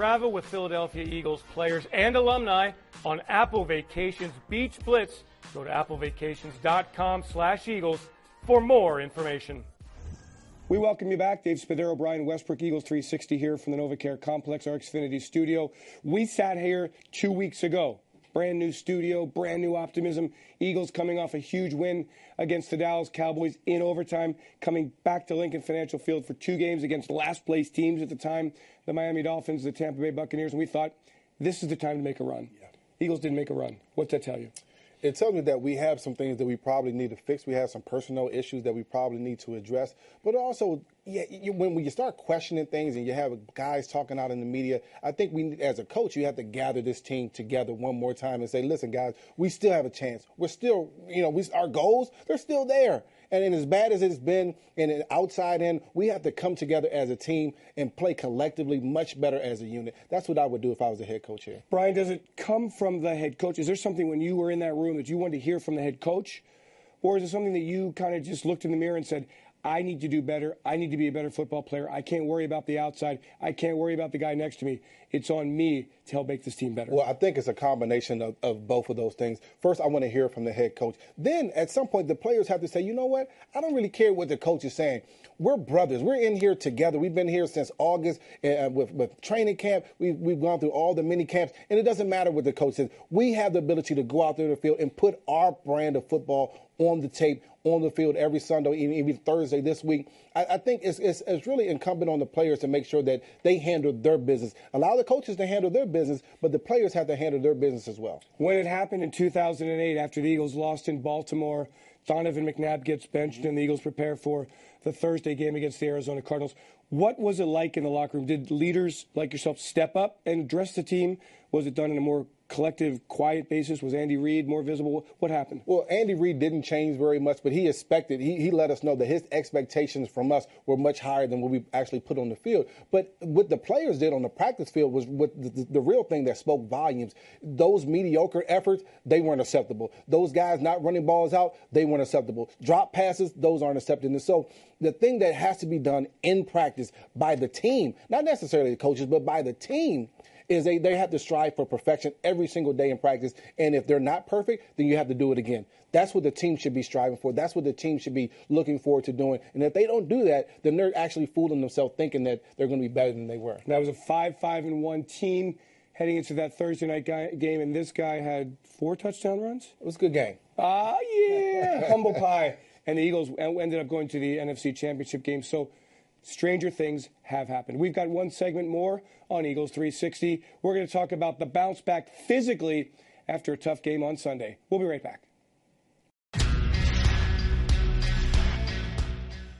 Travel with Philadelphia Eagles players and alumni on Apple Vacations Beach Blitz. Go to applevacations.com/Eagles for more information. We welcome you back. Dave Spadaro, Brian Westbrook, Eagles 360 here from the NovaCare Complex, our Xfinity studio. We sat here 2 weeks ago. Brand new studio, brand new optimism. Eagles coming off a huge win against the Dallas Cowboys in overtime, coming back to Lincoln Financial Field for 2 games against last-place teams at the time, the Miami Dolphins, the Tampa Bay Buccaneers, and we thought this is the time to make a run. Yeah. Eagles didn't make a run. What's that tell you? It tells me that we have some things that we probably need to fix. We have some personal issues that we probably need to address. But also, when you start questioning things and you have guys talking out in the media, I think as a coach, you have to gather this team together one more time and say, listen, guys, we still have a chance. We're still, our goals, they're still there. And as bad as it's been in an outside in, we have to come together as a team and play collectively much better as a unit. That's what I would do if I was the head coach here. Brian, does it come from the head coach? Is there something when you were in that room that you wanted to hear from the head coach? Or is it something that you kind of just looked in the mirror and said, I need to do better. I need to be a better football player. I can't worry about the outside. I can't worry about the guy next to me. It's on me to help make this team better. Well, I think it's a combination of both of those things. First, I want to hear from the head coach. Then, at some point, the players have to say, you know what? I don't really care what the coach is saying. We're brothers. We're in here together. We've been here since August with training camp. We've gone through all the mini camps, and it doesn't matter what the coach says. We have the ability to go out there in the field and put our brand of football on the tape, on the field every Sunday, even Thursday this week. I think it's really incumbent on the players to make sure that they handle their business. Allow the coaches to handle their business, but the players have to handle their business as well. When it happened in 2008, after the Eagles lost in Baltimore, Donovan McNabb gets benched and the Eagles prepare for the Thursday game against the Arizona Cardinals. What was it like in the locker room? Did leaders like yourself step up and address the team? Was it done in a more collective, quiet basis? Was Andy Reid more visible? What happened? Well, Andy Reid didn't change very much, but he let us know that his expectations from us were much higher than what we actually put on the field. But what the players did on the practice field was the real thing that spoke volumes. Those mediocre efforts, they weren't acceptable. Those guys not running balls out, they weren't acceptable. Drop passes, those aren't acceptable. And so the thing that has to be done in practice by the team, not necessarily the coaches, but by the team, is they have to strive for perfection every single day in practice. And if they're not perfect, then you have to do it again. That's what the team should be striving for. That's what the team should be looking forward to doing. And if they don't do that, then they're actually fooling themselves thinking that they're going to be better than they were. That was a 5-5-1 team heading into that Thursday night game, and this guy had 4 touchdown runs? It was a good game. Yeah, humble pie. And the Eagles ended up going to the NFC Championship game. So stranger things have happened. We've got one segment more on Eagles 360. We're going to talk about the bounce back physically after a tough game on Sunday. We'll be right back.